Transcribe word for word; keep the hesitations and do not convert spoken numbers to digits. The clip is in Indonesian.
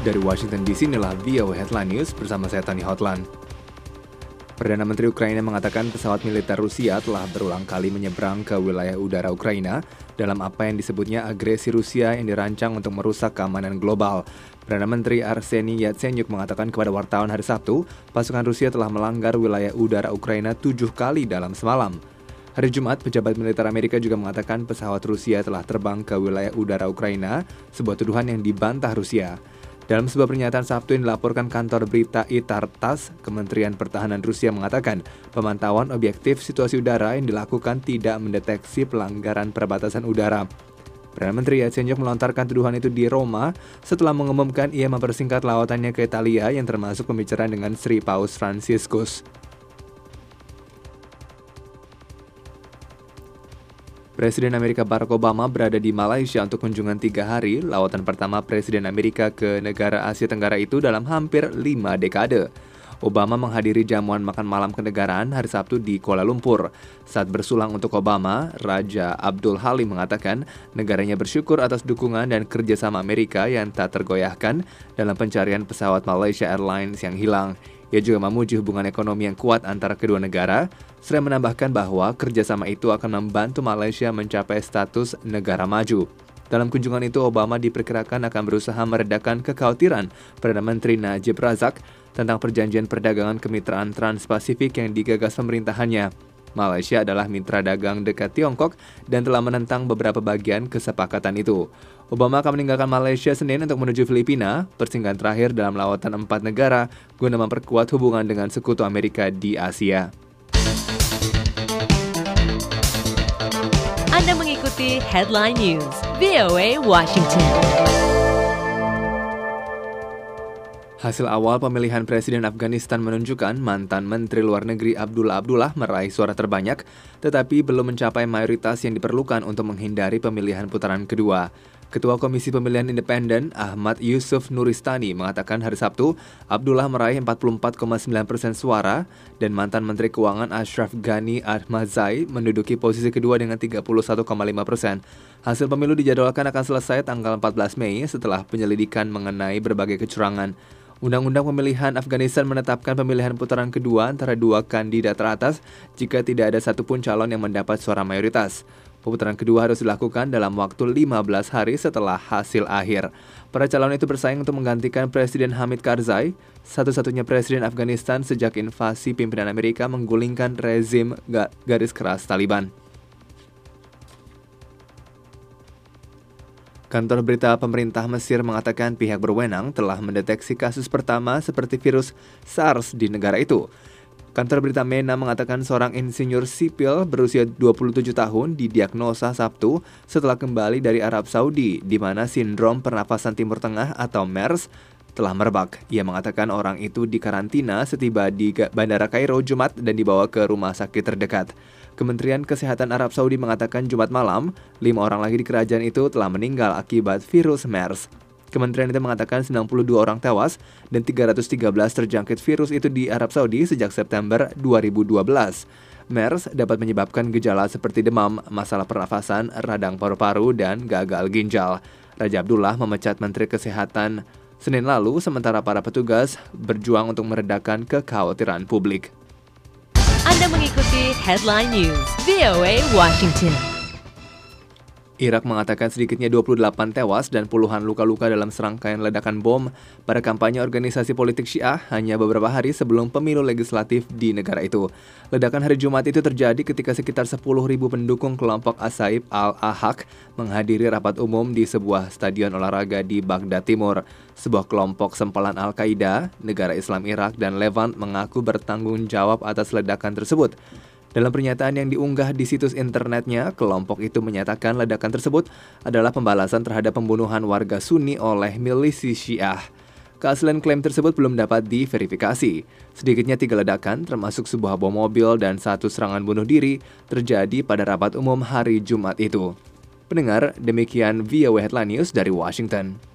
Dari Washington D C, inilah V O A Headline News bersama saya Tony Hotland. Perdana Menteri Ukraina mengatakan pesawat militer Rusia telah berulang kali menyeberang ke wilayah udara Ukraina dalam apa yang disebutnya agresi Rusia yang dirancang untuk merusak keamanan global. Perdana Menteri Arseniy Yatsenyuk mengatakan kepada wartawan hari Sabtu, pasukan Rusia telah melanggar wilayah udara Ukraina tujuh kali dalam semalam. Hari Jumat, pejabat militer Amerika juga mengatakan pesawat Rusia telah terbang ke wilayah udara Ukraina, sebuah tuduhan yang dibantah Rusia. Dalam sebuah pernyataan Sabtu yang dilaporkan kantor berita I T A R TASS, Kementerian Pertahanan Rusia mengatakan pemantauan objektif situasi udara yang dilakukan tidak mendeteksi pelanggaran perbatasan udara. Perdana Menteri Yatsenyuk melontarkan tuduhan itu di Roma setelah mengumumkan ia mempersingkat lawatannya ke Italia yang termasuk pembicaraan dengan Sri Paus Fransiskus. Presiden Amerika Barack Obama berada di Malaysia untuk kunjungan tiga hari, lawatan pertama Presiden Amerika ke negara Asia Tenggara itu dalam hampir lima dekade. Obama menghadiri jamuan makan malam kenegaraan hari Sabtu di Kuala Lumpur. Saat bersulang untuk Obama, Raja Abdul Halim mengatakan negaranya bersyukur atas dukungan dan kerjasama Amerika yang tak tergoyahkan dalam pencarian pesawat Malaysia Airlines yang hilang. Ia juga memuji hubungan ekonomi yang kuat antara kedua negara, serta menambahkan bahwa kerjasama itu akan membantu Malaysia mencapai status negara maju. Dalam kunjungan itu, Obama diperkirakan akan berusaha meredakan kekhawatiran Perdana Menteri Najib Razak tentang perjanjian perdagangan kemitraan Trans-Pasifik yang digagas pemerintahannya. Malaysia adalah mitra dagang dekat Tiongkok dan telah menentang beberapa bagian kesepakatan itu. Obama akan meninggalkan Malaysia Senin untuk menuju Filipina, persinggahan terakhir dalam lawatan empat negara guna memperkuat hubungan dengan sekutu Amerika di Asia. Anda mengikuti Headline News V O A Washington. Hasil awal pemilihan Presiden Afghanistan menunjukkan mantan Menteri Luar Negeri Abdullah Abdullah meraih suara terbanyak, tetapi belum mencapai mayoritas yang diperlukan untuk menghindari pemilihan putaran kedua. Ketua Komisi Pemilihan Independen Ahmad Yusuf Nuristani mengatakan hari Sabtu, Abdullah meraih empat puluh empat koma sembilan persen suara dan mantan Menteri Keuangan Ashraf Ghani Ahmadzai menduduki posisi kedua dengan tiga puluh satu koma lima persen. Hasil pemilu dijadwalkan akan selesai tanggal empat belas Mei setelah penyelidikan mengenai berbagai kecurangan. Undang-Undang Pemilihan Afghanistan menetapkan pemilihan putaran kedua antara dua kandidat teratas jika tidak ada satupun calon yang mendapat suara mayoritas. Pemutaran kedua harus dilakukan dalam waktu lima belas hari setelah hasil akhir. Para calon itu bersaing untuk menggantikan Presiden Hamid Karzai, satu-satunya presiden Afghanistan sejak invasi pimpinan Amerika menggulingkan rezim garis keras Taliban. Kantor berita pemerintah Mesir mengatakan pihak berwenang telah mendeteksi kasus pertama seperti virus SARS di negara itu. Kantor berita MENA mengatakan seorang insinyur sipil berusia dua puluh tujuh tahun didiagnosa Sabtu setelah kembali dari Arab Saudi, di mana sindrom pernafasan Timur Tengah atau MERS telah merebak. Ia mengatakan orang itu dikarantina setiba di Bandara Kairo Jumat dan dibawa ke rumah sakit terdekat. Kementerian Kesehatan Arab Saudi mengatakan Jumat malam, lima orang lagi di kerajaan itu telah meninggal akibat virus MERS. Kementerian itu mengatakan sembilan puluh dua orang tewas dan tiga ratus tiga belas terjangkit virus itu di Arab Saudi sejak September dua ribu dua belas. MERS dapat menyebabkan gejala seperti demam, masalah pernafasan, radang paru-paru, dan gagal ginjal. Raja Abdullah memecat Menteri Kesehatan Senin lalu, sementara para petugas berjuang untuk meredakan kekhawatiran publik. Anda mengikuti Headline News V O A Washington. Irak mengatakan sedikitnya dua puluh delapan tewas dan puluhan luka-luka dalam serangkaian ledakan bom pada kampanye organisasi politik Syiah hanya beberapa hari sebelum pemilu legislatif di negara itu. Ledakan hari Jumat itu terjadi ketika sekitar sepuluh ribu pendukung kelompok As-Saif al-Ahaq menghadiri rapat umum di sebuah stadion olahraga di Baghdad Timur. Sebuah kelompok sempalan Al-Qaeda, negara Islam Irak, dan Levant mengaku bertanggung jawab atas ledakan tersebut. Dalam pernyataan yang diunggah di situs internetnya, kelompok itu menyatakan ledakan tersebut adalah pembalasan terhadap pembunuhan warga Sunni oleh milisi Syiah. Keaslian klaim tersebut belum dapat diverifikasi. Sedikitnya tiga ledakan, termasuk sebuah bom mobil dan satu serangan bunuh diri, terjadi pada rapat umum hari Jumat itu. Pendengar, demikian V O A Headline News dari Washington.